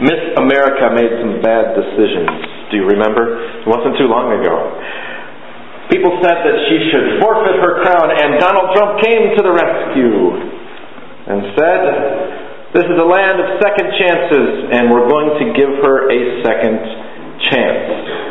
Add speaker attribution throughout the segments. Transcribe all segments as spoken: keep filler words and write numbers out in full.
Speaker 1: Miss America made some bad decisions. Do you remember? It wasn't too long ago. People said that she should forfeit her crown, and Donald Trump came to the rescue and said, "This is a land of second chances, and we're going to give her a second chance."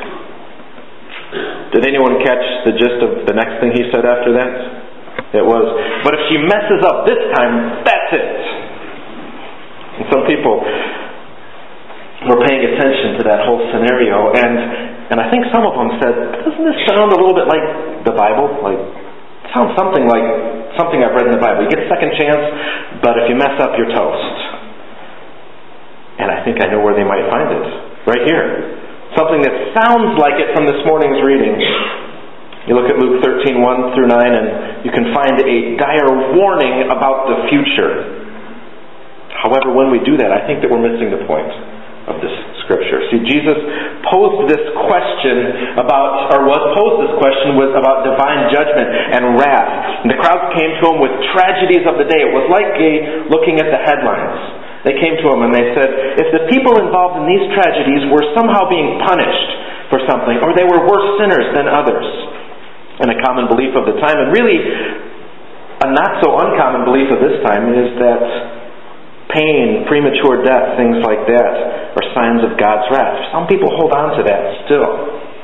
Speaker 1: Did anyone catch the gist of the next thing he said after that? It was, "But if she messes up this time, that's it." And some people were paying attention to that whole scenario, and and I think some of them said, "Doesn't this sound a little bit like the Bible? Like, it sounds something like something I've read in the Bible. You get a second chance, but if you mess up, you're toast." And I think I know where they might find it. Right here. Something that sounds like it from this morning's reading. You look at Luke thirteen, one through nine, and you can find a dire warning about the future. However, when we do that, I think that we're missing the point of this scripture. See, Jesus posed this question about, or was posed this question was about divine judgment and wrath. And the crowds came to him with tragedies of the day. It was like a, looking at the headlines. They came to him and they said, if the people involved in these tragedies were somehow being punished for something, or they were worse sinners than others. And a common belief of the time, and really a not so uncommon belief of this time, is that pain, premature death, things like that are signs of God's wrath. Some people hold on to that still.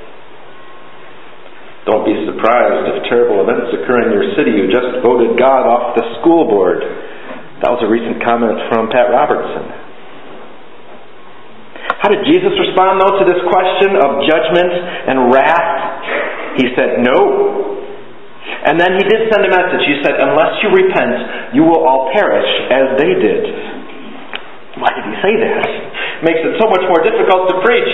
Speaker 1: Don't be surprised if terrible events occur in your city. You just voted God off the school board. That was a recent comment from Pat Robertson. How did Jesus respond, though, to this question of judgment and wrath? He said, no. And then he did send a message. He said, unless you repent, you will all perish as they did. Why did he say that? It makes it so much more difficult to preach.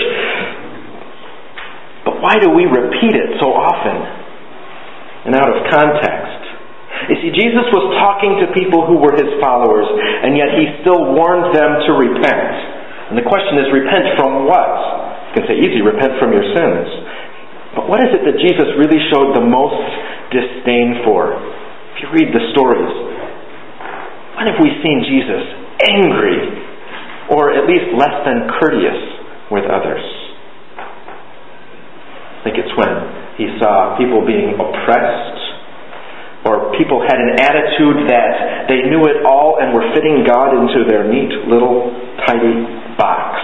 Speaker 1: But why do we repeat it so often and out of context? You see, Jesus was talking to people who were his followers, and yet he still warned them to repent. And the question is, repent from what? You can say, easy, repent from your sins. But what is it that Jesus really showed the most disdain for? If you read the stories, when have we seen Jesus angry, or at least less than courteous with others? I think it's when he saw people being oppressed, or people had an attitude that they knew it all and were fitting God into their neat little tidy box.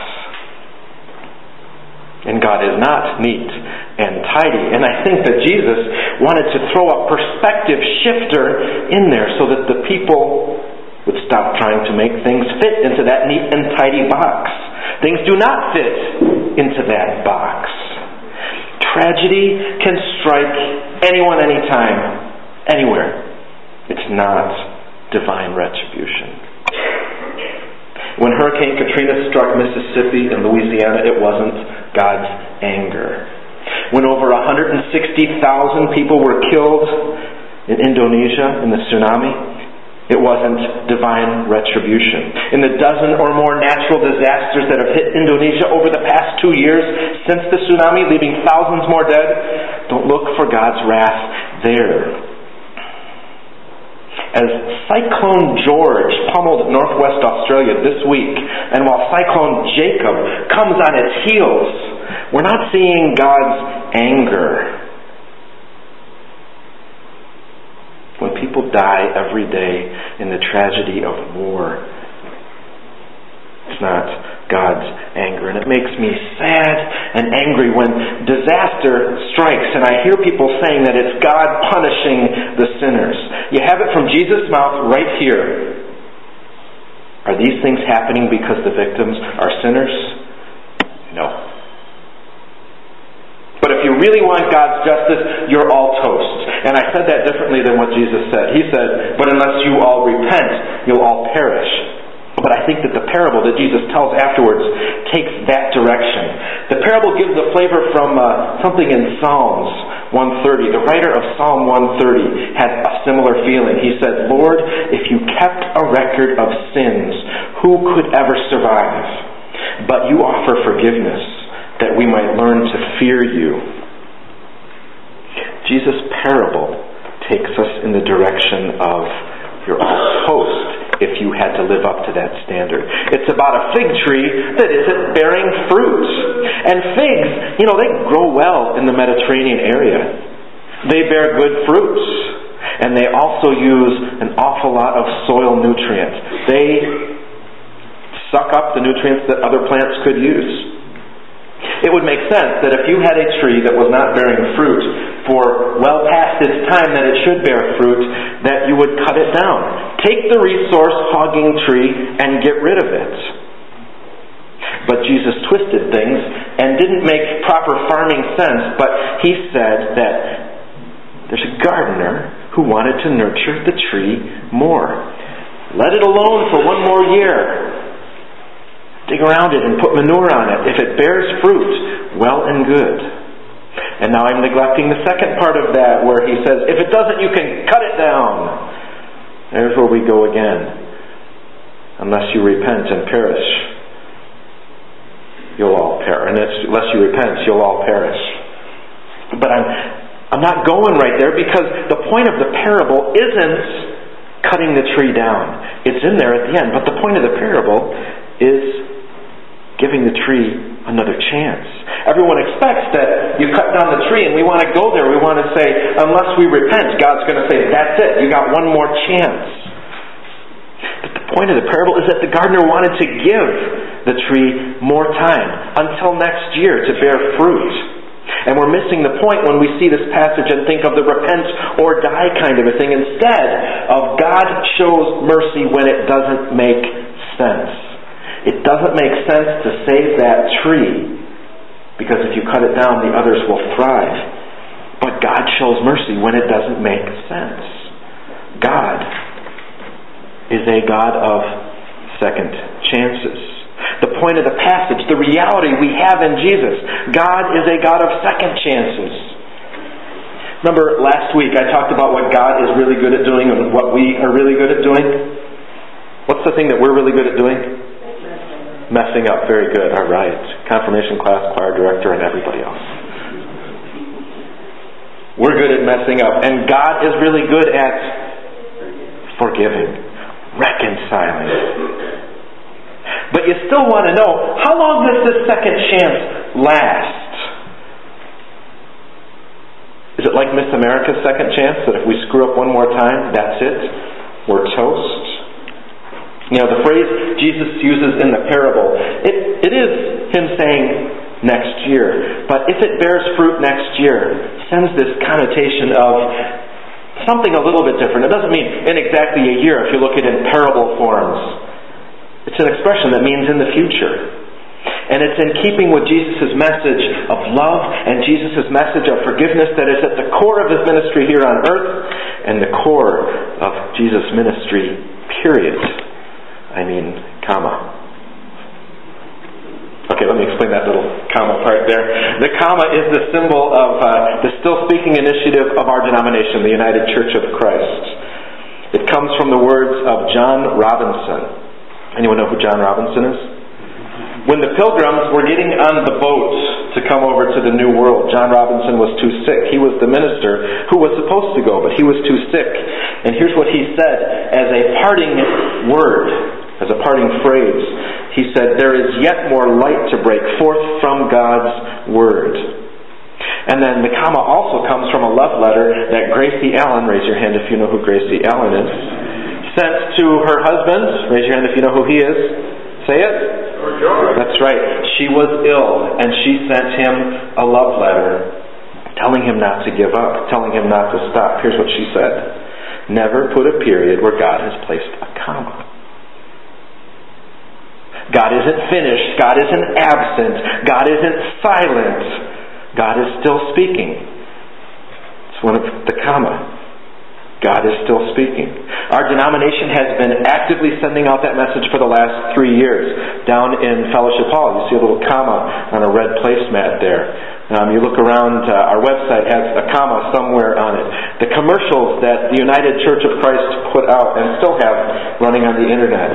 Speaker 1: And God is not neat and tidy. And I think that Jesus wanted to throw a perspective shifter in there so that the people would stop trying to make things fit into that neat and tidy box. Things do not fit into that box. Tragedy can strike anyone, anytime, anywhere. It's not divine retribution. When Hurricane Katrina struck Mississippi and Louisiana, it wasn't God's anger. When over one hundred sixty thousand people were killed in Indonesia in the tsunami, it wasn't divine retribution. In the dozen or more natural disasters that have hit Indonesia over the past two years since the tsunami, leaving thousands more dead, don't look for God's wrath there. As Cyclone George pummeled northwest Australia this week, and while Cyclone Jacob comes on its heels, we're not seeing God's anger. When people die every day in the tragedy of war, it's not God's anger. And it makes me sad and angry when disaster strikes and I hear people saying that it's God punishing the sinners. You have it from Jesus' mouth right here. Are these things happening because the victims are sinners? No. But if you really want God's justice, you're all toast. And I said that differently than what Jesus said. He said, but unless you all repent, you'll all perish. But I think that the parable that Jesus tells afterwards takes that direction. The parable gives a flavor from uh, something in Psalms one thirty. The writer of Psalm one thirty had a similar feeling. He said, Lord, if you kept a record of sins, who could ever survive? But you offer forgiveness, that we might learn to fear you. Jesus' parable takes us in the direction of you're all toast if you had to live up to that standard. It's about a fig tree that isn't bearing fruit. And figs, you know, they grow well in the Mediterranean area. They bear good fruits. And they also use an awful lot of soil nutrients. They suck up the nutrients that other plants could use. It would make sense that if you had a tree that was not bearing fruit for well past its time that it should bear fruit, that you would cut it down. Take the resource-hogging tree and get rid of it. But Jesus twisted things and didn't make proper farming sense, but he said that there's a gardener who wanted to nurture the tree more. Let it alone for one more year. Dig around it and put manure on it. If it bears fruit, well and good. And now I'm neglecting the second part of that where he says, if it doesn't, you can cut it down. There's where we go again. Unless you repent and perish, you'll all perish. Unless you repent, you'll all perish. But I'm, I'm not going right there because the point of the parable isn't cutting the tree down. It's in there at the end. But the point of the parable is giving the tree another chance. Everyone expects that you cut down the tree and we want to go there. We want to say, unless we repent, God's going to say, that's it. You got one more chance. But the point of the parable is that the gardener wanted to give the tree more time until next year to bear fruit. And we're missing the point when we see this passage and think of the repent or die kind of a thing instead of God shows mercy when it doesn't make sense. It doesn't make sense to save that tree because if you cut it down, the others will thrive. But God shows mercy when it doesn't make sense. God is a God of second chances. The point of the passage, the reality we have in Jesus, God is a God of second chances. Remember last week I talked about what God is really good at doing and what we are really good at doing? What's the thing that we're really good at doing? Messing up. Very good. All right. Confirmation class, choir director, and everybody else. We're good at messing up. And God is really good at forgiving, reconciling. But you still want to know, how long does this second chance last? Is it like Miss America's second chance, that if we screw up one more time, that's it? We're toast? You know, the phrase Jesus uses in the parable, it, it is him saying next year. But if it bears fruit next year, sends this connotation of something a little bit different. It doesn't mean in exactly a year if you look at it in parable forms. It's an expression that means in the future. And it's in keeping with Jesus' message of love and Jesus' message of forgiveness that is at the core of his ministry here on earth and the core of Jesus' ministry, period. I mean, comma. Okay, let me explain that little comma part there. The comma is the symbol of uh, the Still Speaking initiative of our denomination, the United Church of Christ. It comes from the words of John Robinson. Anyone know who John Robinson is? When the Pilgrims were getting on the boat to come over to the New World, John Robinson was too sick. He was the minister who was supposed to go, but he was too sick. And here's what he said as a parting word, as a parting phrase. He said, "There is yet more light to break forth from God's Word." And then the comma also comes from a love letter that Gracie Allen, raise your hand if you know who Gracie Allen is, sent to her husband. Raise your hand if you know who he is. Say it. That's right. She was ill, and she sent him a love letter telling him not to give up, telling him not to stop. Here's what she said. Never put a period where God has placed a comma. God isn't finished. God isn't absent. God isn't silent. God is still speaking. It's one of the comma. God is still speaking. Our denomination has been actively sending out that message for the last three years. Down in Fellowship Hall, you see a little comma on a red placemat there. Um, you look around, uh, our website has a comma somewhere on it. The commercials that the United Church of Christ put out and still have running on the internet.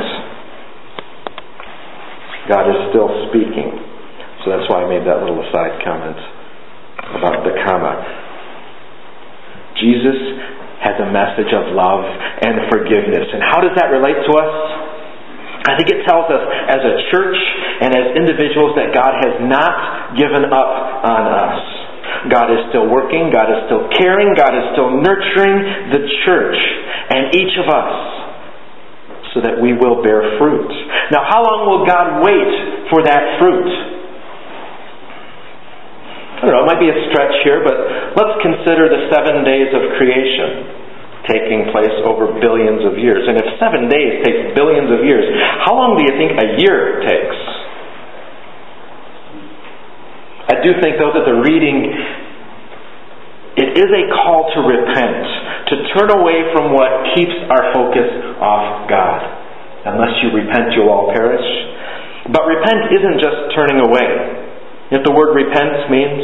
Speaker 1: God is still speaking. So that's why I made that little aside comment about the comma. Jesus has a message of love and forgiveness. And how does that relate to us? I think it tells us as a church and as individuals that God has not given up on us. God is still working, God is still caring, God is still nurturing the church and each of us so that we will bear fruit. Now, how long will God wait for that fruit? I don't know, it might be a stretch here, but let's consider the seven days of creation taking place over billions of years. And if seven days takes billions of years, how long do you think a year takes? I do think, though, that the reading, it is a call to repent, to turn away from what keeps our focus off God. Unless you repent, you'll all perish. But repent isn't just turning away. If the word repent means,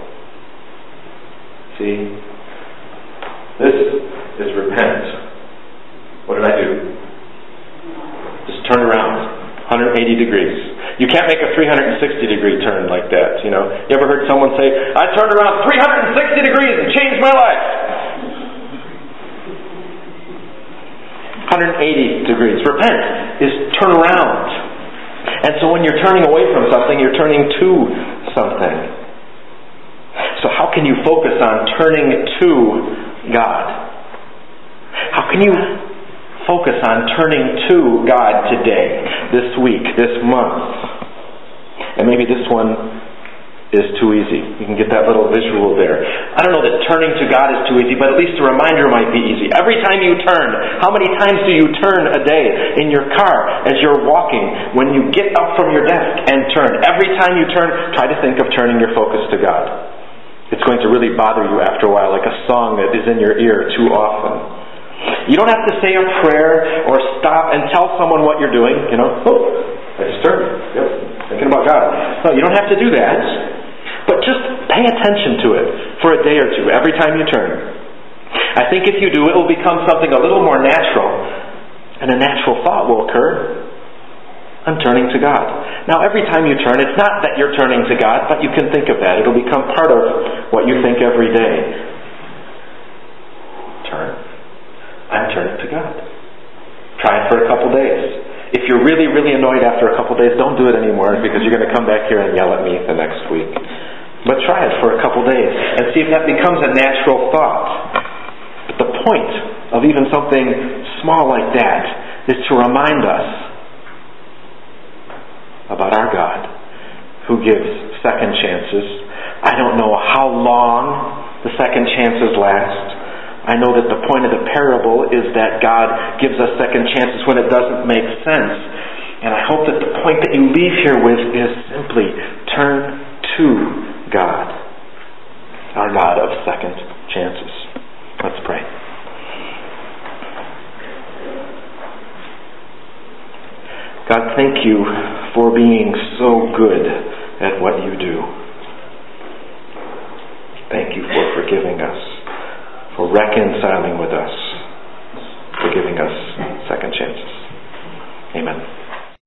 Speaker 1: see, this is repent. What did I do? Just turn around one hundred eighty degrees. You can't make a three hundred sixty degree turn like that, you know. You ever heard someone say, I turned around three hundred sixty degrees and changed my life? one hundred eighty degrees. Repent is turn around. And so when you're turning away from something, you're turning to something. So how can you focus on turning to God? How can you focus on turning to God today, this week, this month? And maybe this one is too easy. You can get that little visual there. I don't know that turning to God is too easy, but at least a reminder might be easy. Every time you turn, how many times do you turn a day in your car as you're walking, when you get up from your desk and turn? Every time you turn, try to think of turning your focus to God. It's going to really bother you after a while, like a song that is in your ear too often. You don't have to say a prayer or stop and tell someone what you're doing. You know, oh, I just turned. Yep, thinking about God. No, you don't have to do that. But just pay attention to it for a day or two every time you turn. I think if you do, it will become something a little more natural, and a natural thought will occur. I'm turning to God. Now, every time you turn, it's not that you're turning to God, but you can think of that. It'll become part of what you think every day. Turn. I'm turning to God. Try it for a couple days. If you're really, really annoyed after a couple days, don't do it anymore, because you're going to come back here and yell at me the next week. But try it for a couple days and see if that becomes a natural thought. But the point of even something small like that is to remind us about our God, who gives second chances. I don't know how long the second chances last. I know that the point of the parable is that God gives us second chances when it doesn't make sense. And I hope that the point that you leave here with is simply turn to God, our God of second chances. Let's pray. God, thank you for being so good at what you do. Thank you for forgiving us, for reconciling with us, for giving us second chances. Amen.